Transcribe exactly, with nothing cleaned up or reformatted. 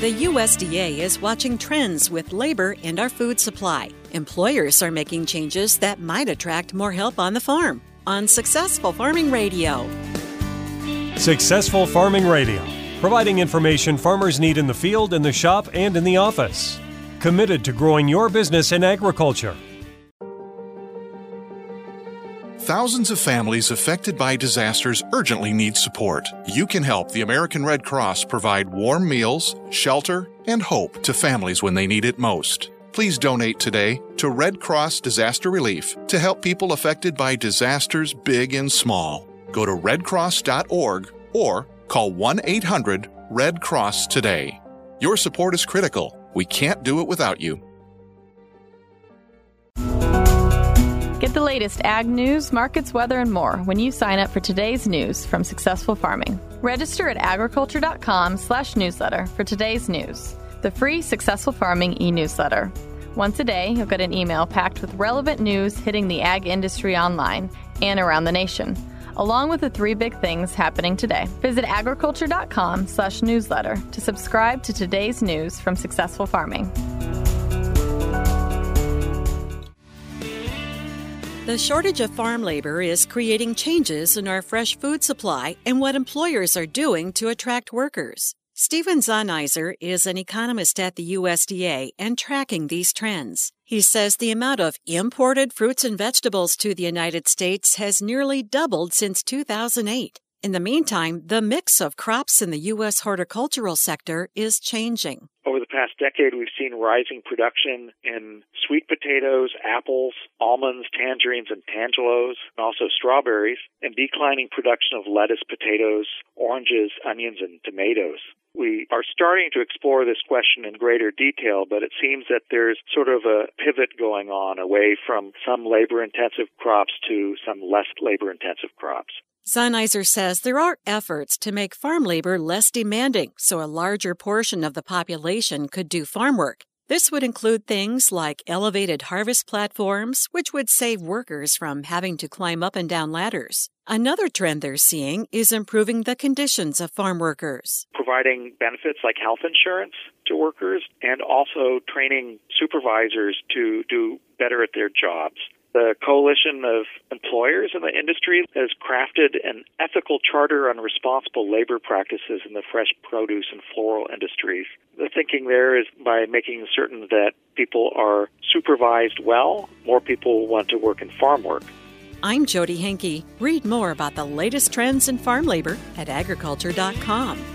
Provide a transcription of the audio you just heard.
The U S D A is watching trends with labor and our food supply. Employers are making changes that might attract more help on the farm. On Successful Farming Radio. Successful Farming Radio, providing information farmers need in the field, in the shop, and in the office. Committed to growing your business in agriculture. Thousands of families affected by disasters urgently need support. You can help the American Red Cross provide warm meals, shelter, and hope to families when they need it most. Please donate today to Red Cross Disaster Relief to help people affected by disasters big and small. Go to red cross dot org or call one eight hundred red cross today. Your support is critical. We can't do it without you. Get the latest ag news, markets, weather, and more when you sign up for today's news from Successful Farming. Register at agriculture.com slash newsletter for today's news, the free Successful Farming e-newsletter. Once a day, you'll get an email packed with relevant news hitting the ag industry online and around the nation, along with the three big things happening today. Visit agriculture.com slash newsletter to subscribe to today's news from Successful Farming. The shortage of farm labor is creating changes in our fresh food supply and what employers are doing to attract workers. Stephen Zahniser is an economist at the U S D A and tracking these trends. He says the amount of imported fruits and vegetables to the United States has nearly doubled since two thousand eight. In the meantime, the mix of crops in the U S horticultural sector is changing. Over the past decade, we've seen rising production in sweet potatoes, apples, almonds, tangerines, and tangelos, and also strawberries, and declining production of lettuce, potatoes, oranges, onions, and tomatoes. We are starting to explore this question in greater detail, but it seems that there's sort of a pivot going on away from some labor-intensive crops to some less labor-intensive crops. Zahniser says there are efforts to make farm labor less demanding so a larger portion of the population could do farm work. This would include things like elevated harvest platforms, which would save workers from having to climb up and down ladders. Another trend they're seeing is improving the conditions of farm workers. Providing benefits like health insurance to workers and also training supervisors to do better at their jobs. The Coalition of Employers in the industry has crafted an ethical charter on responsible labor practices in the fresh produce and floral industries. The thinking there is by making certain that people are supervised well, more people want to work in farm work. I'm Jody Henke. Read more about the latest trends in farm labor at agriculture dot com.